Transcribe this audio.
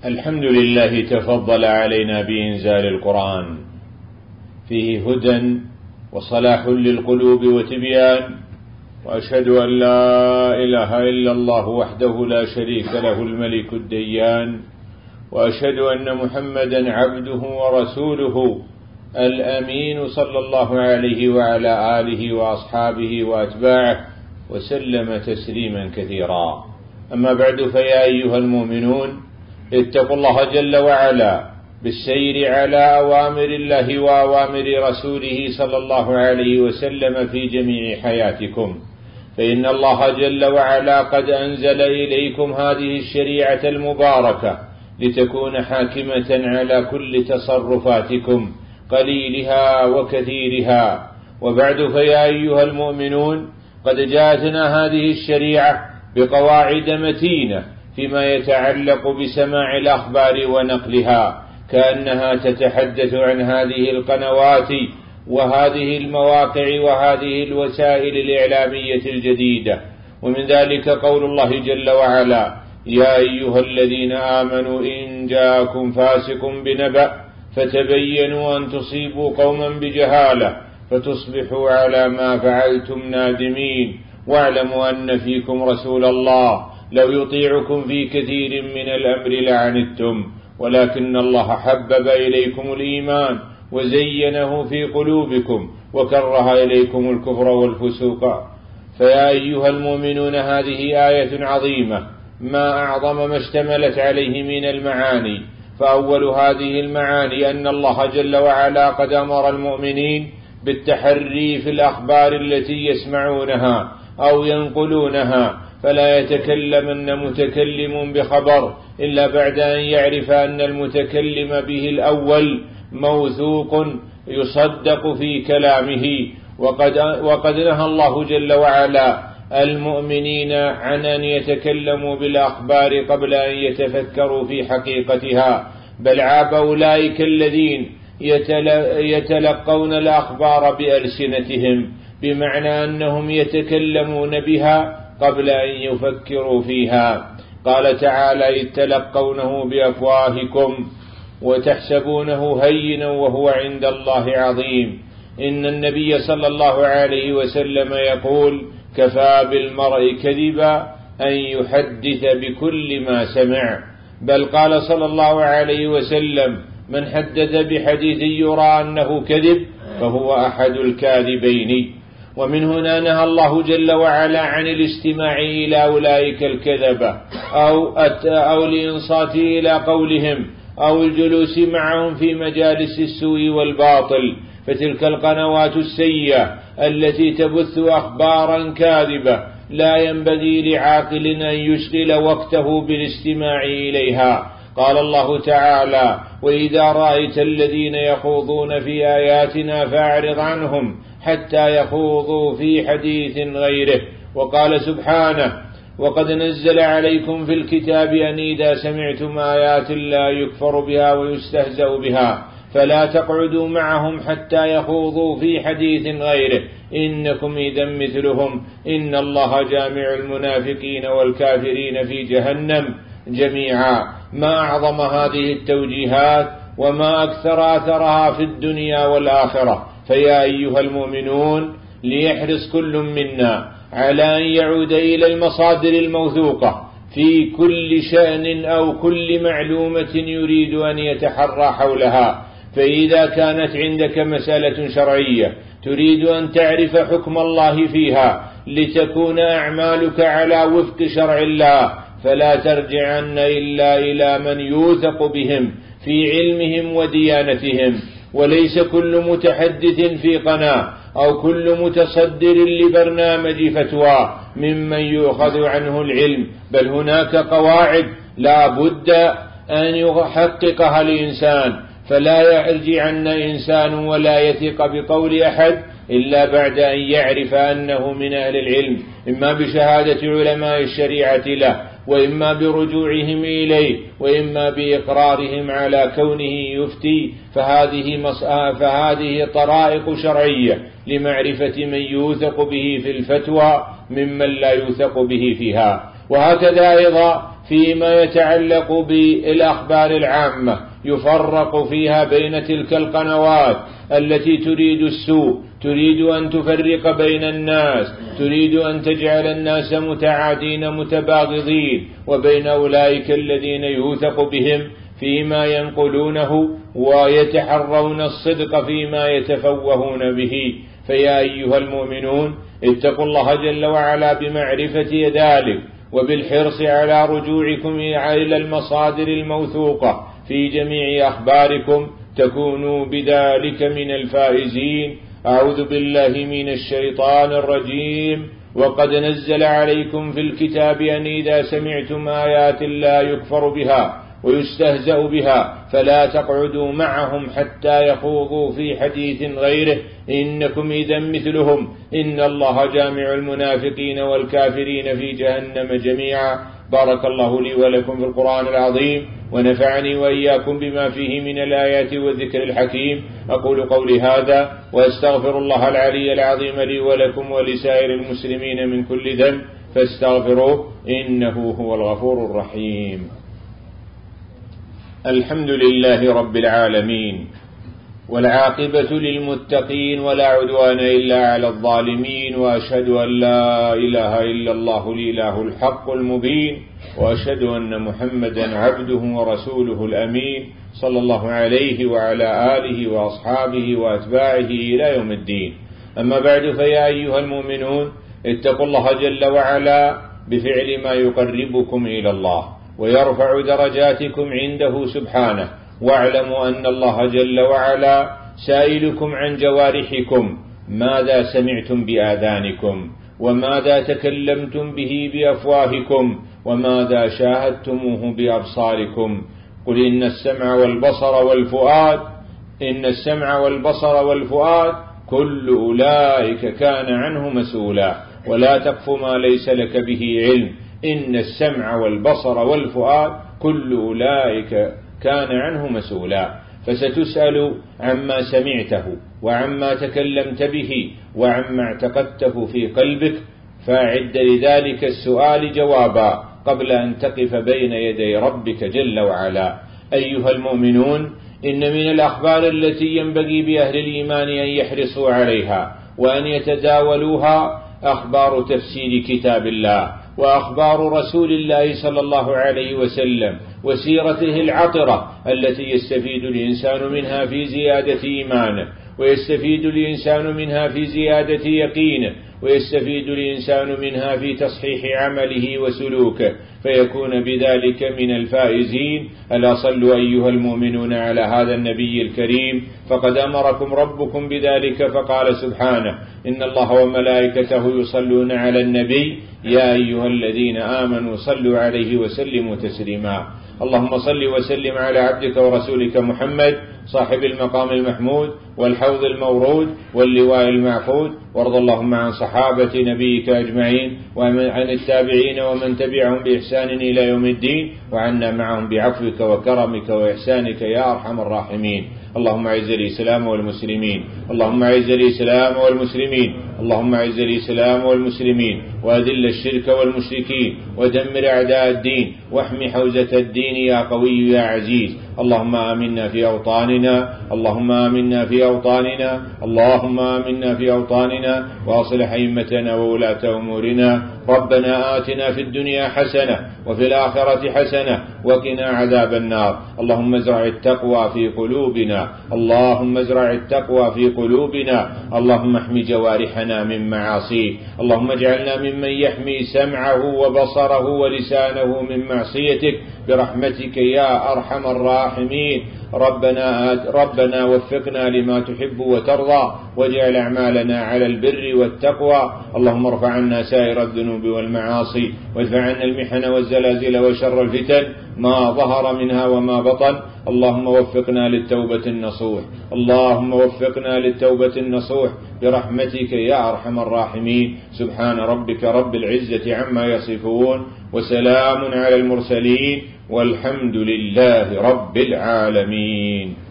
الحمد لله تفضل علينا بإنزال القرآن، فيه هدى وصلاح للقلوب وتبيان، وأشهد أن لا إله إلا الله وحده لا شريك له الملك الديان، وأشهد أن محمدا عبده ورسوله الأمين صلى الله عليه وعلى آله وأصحابه وأتباعه وسلم تسليما كثيرا. أما بعد، فيا أيها المؤمنون، اتقوا الله جل وعلا بالسير على أوامر الله وأوامر رسوله صلى الله عليه وسلم في جميع حياتكم، فإن الله جل وعلا قد أنزل إليكم هذه الشريعة المباركة لتكون حاكمة على كل تصرفاتكم قليلها وكثيرها. وبعد، فيا أيها المؤمنون، قد جاءتنا هذه الشريعة بقواعد متينة فيما يتعلق بسماع الأخبار ونقلها، كأنها تتحدث عن هذه القنوات وهذه المواقع وهذه الوسائل الإعلامية الجديدة. ومن ذلك قول الله جل وعلا: يا أيها الذين آمنوا إن جاءكم فاسق بنبأ فتبينوا أن تصيبوا قوما بجهالة فتصبحوا على ما فعلتم نادمين، واعلموا أن فيكم رسول الله لو يطيعكم في كثير من الأمر لعنتم، ولكن الله حبب إليكم الإيمان وزينه في قلوبكم وكره إليكم الكفر والفسوق. فيا أيها المؤمنون، هذه آية عظيمة ما أعظم ما اشتملت عليه من المعاني. فأول هذه المعاني أن الله جل وعلا قد أمر المؤمنين بالتحري في الأخبار التي يسمعونها أو ينقلونها، فلا يتكلمن متكلم بخبر إلا بعد أن يعرف أن المتكلم به الأول موثوق يصدق في كلامه. وقد نهى الله جل وعلا المؤمنين عن أن يتكلموا بالأخبار قبل أن يتفكروا في حقيقتها، بل عاب أولئك الذين يتلقون الأخبار بألسنتهم، بمعنى أنهم يتكلمون بها قبل أن يفكروا فيها. قال تعالى: إذ تلقونه بأفواهكم وتحسبونه هينا وهو عند الله عظيم. إن النبي صلى الله عليه وسلم يقول: كفى بالمرء كذبا أن يحدث بكل ما سمع. بل قال صلى الله عليه وسلم: من حدث بحديث يرى أنه كذب فهو أحد الكاذبين. ومن هنا نهى الله جل وعلا عن الاستماع إلى أولئك الكذبة أو الإنصات إلى قولهم أو الجلوس معهم في مجالس السوء والباطل، فتلك القنوات السيئة التي تبث أخبارا كاذبة لا ينبغي لعاقل أن يشغل وقته بالاستماع إليها. قال الله تعالى: وإذا رأيت الذين يخوضون في آياتنا فأعرض عنهم حتى يخوضوا في حديث غيره. وقال سبحانه: وقد نزل عليكم في الكتاب أن إذا سمعتم آيات لا يكفر بها ويستهزأ بها فلا تقعدوا معهم حتى يخوضوا في حديث غيره إنكم إذا مثلهم إن الله جامع المنافقين والكافرين في جهنم جميعا. ما أعظم هذه التوجيهات وما أكثر أثرها في الدنيا والآخرة. فيا أيها المؤمنون، ليحرص كل منا على أن يعود إلى المصادر الموثوقة في كل شأن أو كل معلومة يريد أن يتحرى حولها. فإذا كانت عندك مسألة شرعية تريد أن تعرف حكم الله فيها لتكون أعمالك على وفق شرع الله، فلا ترجعن إلا إلى من يوثق بهم في علمهم وديانتهم، وليس كل متحدث في قناة أو كل متصدر لبرنامج فتوى ممن يؤخذ عنه العلم، بل هناك قواعد لا بد أن يحققها الإنسان، فلا يرجعن إنسان ولا يثق بقول أحد إلا بعد أن يعرف أنه من أهل العلم، إما بشهادة علماء الشريعة له، وإما برجوعهم إليه، وإما بإقرارهم على كونه يفتي. فهذه طرائق شرعية لمعرفة من يوثق به في الفتوى ممن لا يوثق به فيها. وهكذا أيضا فيما يتعلق بالأخبار العامة يفرق فيها بين تلك القنوات التي تريد السوء، تريد أن تفرق بين الناس، تريد أن تجعل الناس متعادين متباغضين، وبين أولئك الذين يوثق بهم فيما ينقلونه ويتحرون الصدق فيما يتفوهون به. فيا أيها المؤمنون اتقوا الله جل وعلا بمعرفة ذلك، وبالحرص على رجوعكم إلى المصادر الموثوقة في جميع أخباركم تكونوا بذلك من الفائزين. أعوذ بالله من الشيطان الرجيم. وقد نزل عليكم في الكتاب أن إذا سمعتم آيات الله يكفر بها ويستهزأ بها فلا تقعدوا معهم حتى يخوضوا في حديث غيره إنكم إذا مثلهم إن الله جامع المنافقين والكافرين في جهنم جميعا. بارك الله لي ولكم في القرآن العظيم، ونفعني وإياكم بما فيه من الآيات والذكر الحكيم. أقول قولي هذا وأستغفر الله العلي العظيم لي ولكم ولسائر المسلمين من كل ذنب فاستغفروه إنه هو الغفور الرحيم. الحمد لله رب العالمين، والعاقبة للمتقين، ولا عدوان إلا على الظالمين، وأشهد أن لا إله إلا الله الإله الحق المبين، وأشهد أن محمدا عبده ورسوله الأمين صلى الله عليه وعلى آله وأصحابه وأتباعه إلى يوم الدين. أما بعد، فيا أيها المؤمنون اتقوا الله جل وعلا بفعل ما يقربكم إلى الله ويرفع درجاتكم عنده سبحانه، واعلموا أن الله جل وعلا سائلكم عن جوارحكم، ماذا سمعتم بآذانكم، وماذا تكلمتم به بأفواهكم، وماذا شاهدتموه بأبصاركم. قل إن السمع والبصر والفؤاد كل أولئك كان عنه مسؤولا، ولا تقف ما ليس لك به علم، إن السمع والبصر والفؤاد كل أولئك كان عنه مسؤولا. فستسأل عما سمعته وعما تكلمت به وعما اعتقدته في قلبك، فأعد لذلك السؤال جوابا قبل أن تقف بين يدي ربك جل وعلا. أيها المؤمنون، إن من الأخبار التي ينبغي بأهل الإيمان أن يحرصوا عليها وأن يتداولوها أخبار تفسير كتاب الله، وأخبار رسول الله صلى الله عليه وسلم، وسيرته العطرة التي يستفيد الإنسان منها في زيادة إيمانه، ويستفيد الإنسان منها في زيادة يقينه، ويستفيد الإنسان منها في تصحيح عمله وسلوكه، فيكون بذلك من الفائزين. ألا صلوا أيها المؤمنون على هذا النبي الكريم، فقد أمركم ربكم بذلك فقال سبحانه: إن الله وملائكته يصلون على النبي يا أيها الذين آمنوا صلوا عليه وسلموا تسليما. اللهم صل وسلم على عبدك ورسولك محمد صاحب المقام المحمود والحوض المورود واللواء المعقود، وارض اللهم عن صحابة نبيك أجمعين، وعن التابعين ومن تبعهم بإحسان إلى يوم الدين، وعنا معهم بعفوك وكرمك وإحسانك يا أرحم الراحمين. اللهم أعز الإسلام والمسلمين، اللهم أعز الإسلام والمسلمين، اللهم أعز الإسلام والمسلمين، وأذل الشرك والمشركين، ودمر أعداء الدين، واحمي حوزة الدين يا قوي يا عزيز. اللهم آمنا في أوطاننا، اللهم آمنا في أوطاننا، اللهم آمنا في أوطاننا، وأصلح أئمتنا وولاة أمورنا. ربنا آتنا في الدنيا حسنة وفي الآخرة حسنة وقنا عذاب النار. اللهم ازرع التقوى في قلوبنا، اللهم ازرع التقوى في قلوبنا. اللهم احمي جوارحنا من معاصيك، اللهم اجعلنا ممن يحمي سمعه وبصره ولسانه من معصيتك برحمتك يا أرحم الراحمين. ربنا وفقنا لما تحب وترضى، واجعل أعمالنا على البر والتقوى. اللهم ارفع عنا سائر الذنوب والمعاصي، وادفع عنا المحن والزلازل وشر الفتن ما ظهر منها وما بطن. اللهم وفقنا للتوبة النصوح، اللهم وفقنا للتوبة النصوح برحمتك يا أرحم الراحمين. سبحان ربك رب العزة عما يصفون، وسلام على المرسلين، والحمد لله رب العالمين.